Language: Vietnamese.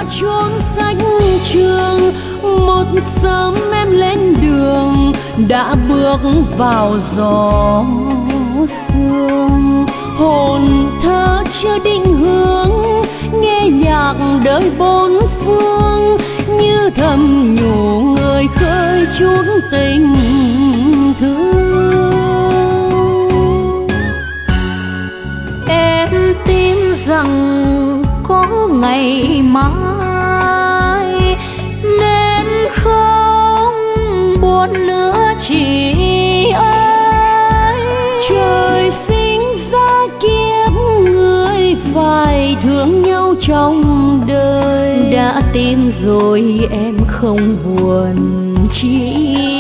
chuông sách trường, một sớm em lên đường đã bước vào gió sương. Hồn thơ chưa định hướng, nghe nhạc đời bốn phương, như thầm nhủ người khơi chút tình thương. Em tin rằng có ngày mai nên không buồn nữa chị ơi. Trời sinh ra kiếp người phải thương nhau trong đời, đã tin rồi em không buồn chi.